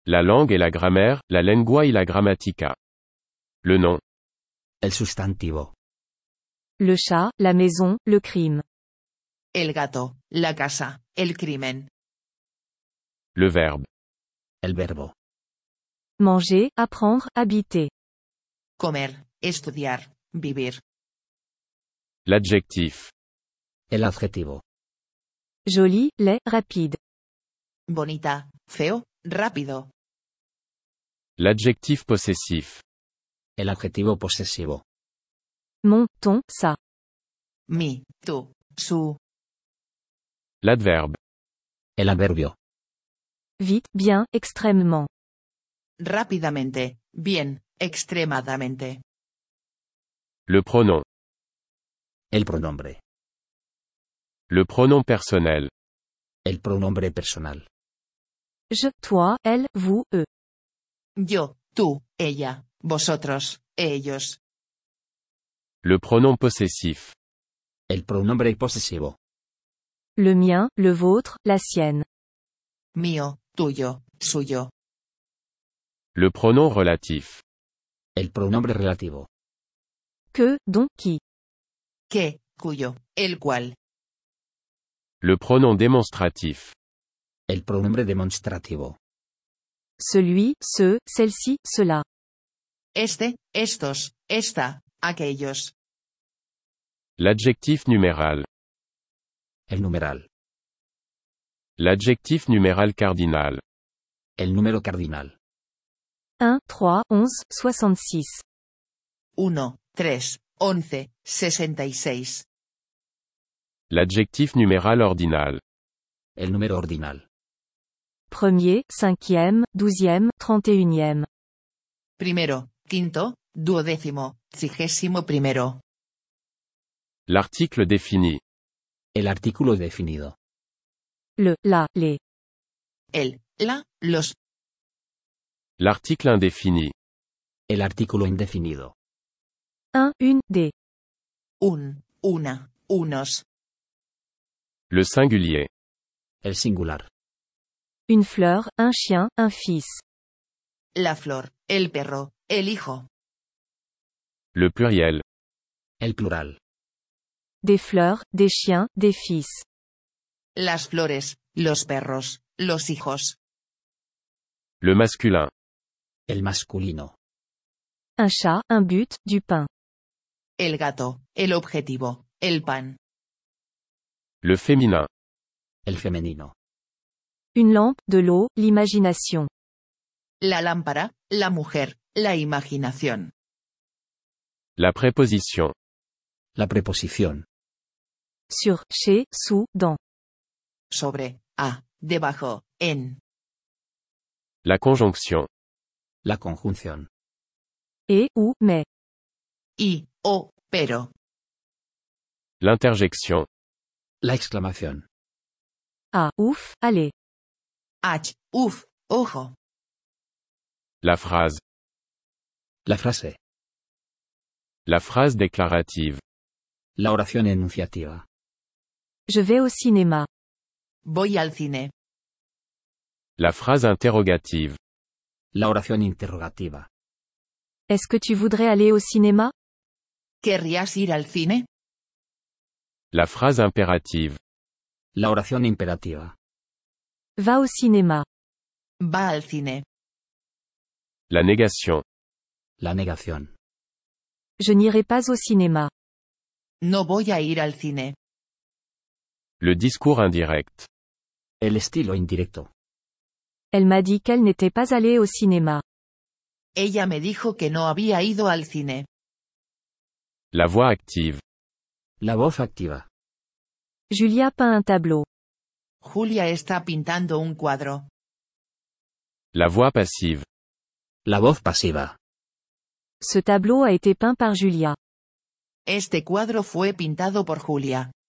La langue et la grammaire, la lengua y la grammatica. Le nom. El sustantivo. Le chat, la maison, le crime. El gato, la casa, el crimen. Le verbe. El verbo. Manger, apprendre, habiter. Comer, estudiar, vivir. L'adjectif. El adjetivo. Joli, laid, rapide. Bonita, feo, rápido. L'adjectif possessif. El adjetivo posesivo. Mon, ton, sa. Mi, tú, su. L'adverbe. El adverbio. Vite, bien, extrêmement. Rápidamente, bien, extremadamente. Le pronom. El pronombre. Le pronom personnel. El pronombre personal. Je, toi, elle, vous, eux. Yo, tú, ella, vosotros, ellos. Le pronom possessif. El pronombre posesivo. Le mien, le vôtre, la sienne. Mío, tuyo, suyo. Le pronom relatif. El pronombre relativo. Que, dont, qui. Que, cuyo, el cual. Le pronom démonstratif. El pronombre demonstrativo. Celui, ceux, celle-ci, cela. Este, estos, esta, aquellos. L'adjectif numéral. El numeral. L'adjectif numéral cardinal. El número cardinal. 1, 3, 11, 66. 1, 3, 11, 66. L'adjectif numéral ordinal. El número ordinal. Premier, cinquième, douzième, 31e. Primero, quinto, duodécimo, 31. L'article défini. El artículo definido. Le, la, les. El, la, los. L'article indéfini. El artículo indefinido. Un, une, des. Un, una, unos. Le singulier. El singular. Une fleur, un chien, un fils. La flor, el perro, el hijo. Le pluriel. El plural. Des fleurs, des chiens, des fils. Las flores, los perros, los hijos. Le masculin. El masculino. Un chat, un but, du pain. El gato, el objetivo, el pan. Le féminin. El femenino. Une lampe, de l'eau, l'imagination. La lámpara, la mujer, la imaginación. La préposition. La preposición. Sur, chez, sous, dans. Sobre, a, debajo, en. La conjonction. La conjunción. Et, ou, mais. Y, o, pero. L'interjection. La exclamación. Ah, ouf, allez. Ach, uf, ojo. La phrase. La frase. La phrase déclarative. La oración enunciativa. Je vais au cinéma. Voy al cine. La phrase interrogative. La oración interrogativa. Est-ce que tu voudrais aller au cinéma? ¿Querrías ir al cine? La phrase impérative. La oración imperativa. Va au cinéma. Va al cine. La négation. La negación. Je n'irai pas au cinéma. No voy a ir al cine. Le discours indirect. El estilo indirecto. Elle m'a dit qu'elle n'était pas allée au cinéma. Ella me dijo que no había ido al cine. La voix active. La voz activa. Julia peint un tableau. Julia está pintando un cuadro. La voix passive. La voz pasiva. Ce tableau a été peint par Julia. Este cuadro fue pintado por Julia.